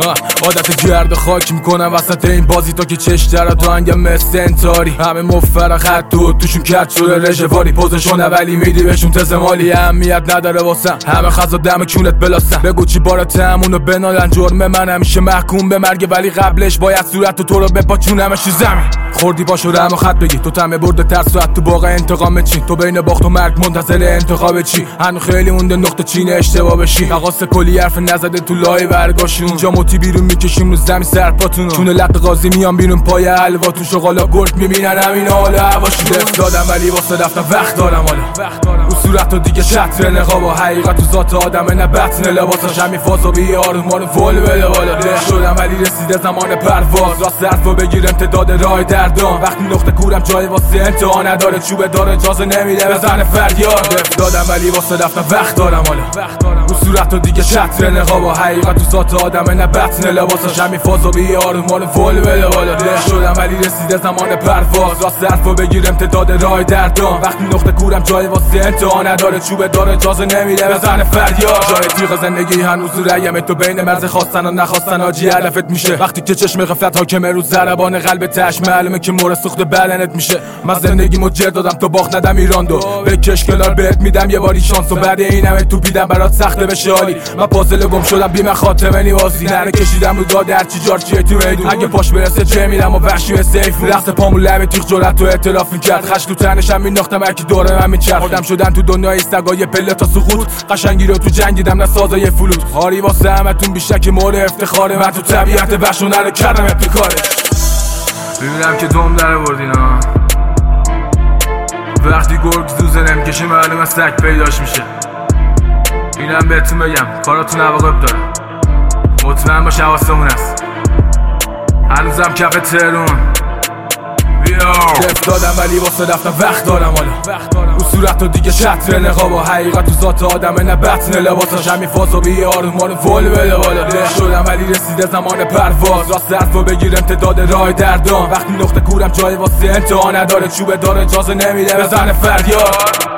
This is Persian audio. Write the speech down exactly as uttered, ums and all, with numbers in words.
عادت گرد خاک میکنم وسط این بازی تا که چش در تو انگم مثل انتاری همه مفرق خط تو توشون کت شده رژواری پوزشونه ولی میدی بهشون تزمالی اهمیت نداره واسم همه خزا دم کونت بلاسم بگو چی بارت همونو بنالن جرم من همیشه محکوم به مرگ ولی قبلش باید صورت تو رو بپاچونمش تو زمین خوردی پاشو رم و خط بگی تو تمه برد ترس و تو باقا انتقام چی تو بین باخت و مرگ منتظر انتخاب چی هنو خیلی مونده نقطه چین اشتباه بشی تقاس کلی حرف نزده تو لای برگاشون اینجا موتی بیرون میکشیم رو زمین سرپاتونو چون لق قاضی میان بیرون پای حلواتون شغالا گرد میبینن همین حالا هواشون دست دادم ولی واسه رفتم وقت دارم حالا رو صورت و دیگه شطر نقاب و حقیقت تو ذات آدمه نه بطن لباساش همین فاز و بی آرومان ول بده بالا ده شدم ولی رسیده زمان پرواز راست حرفو بگیر امتداد راه دردان وقتی نقطه کورم جای واسه انتها نداره چوب دار اجازه نمیده بزنه فریاد دست دادم ولی واسه رفتم وقت دارم حالا رو صورت و دیگه شطر نقاب و حقیقت تو ذات آدمه نه بطن لباساش همین فاز و بی آرومان ول بده بالا ده شدم ولی رسیده زمان پرواز راست حرفو بگیر امتداد راه دردان وقتی نقطه کورم جای واسه انتها نداره چوب دار اجازه نمیده بزنه فریاد جای تیغ زندگی هنوز ریم تو بین مرز خواستن و نخواستن آجی علفت میشه وقتی که چشم غفلت حاکمه رو ضربان قلب تش معلومه که مور سوخت بدنت میشه من زندگی مجر دادم تو باخت ندم ایران دو بکش کنار بهت میدم یه باری شانس و بعد این همه تو پیدم برات سخته بشه حالی من پازل گم شدم بیم خاتمه نیازی نره کشیدم رو داد هرچی جارچیه تو میدون اگه پاش برسه چه میدم و وحشی و سیف رقص پامو لب تیغ جرأت تو اعتراف میکرد خش تو تنشم مینداختم هرکی دوره من میچرخ آدم شدن تو دنیای سگای پله تا سقوط قشنگی رو تو جنگیدم نه سازای فلوت هاری واسه همتون بیشک مورد افتخاره من تو طبیعت بخش و نره کردم ابتکارش ببینم که دم در بردینا وقتی گرگ زوزه نمیکشه معلومه سگ پیداش میشه اینم بهتون بگم کاراتون عواقب داره مطمئن باش حواسمون هست هنوزم کف تهرون دست دادم ولی واسه رفتم وقت دارم حالا رو صورت و دیگه شطر نقاب و حقیقت تو ذات آدمه نه بطن لباساش همین فاز و بی آرومان ول بده بالا ده شدم ولی رسیده زمان پرواز راست حرفو بگیر امتداد راه دردان وقتی نقطه کورم جای واسه انتها نداره چوب دار اجازه نمیده بزنه فریاد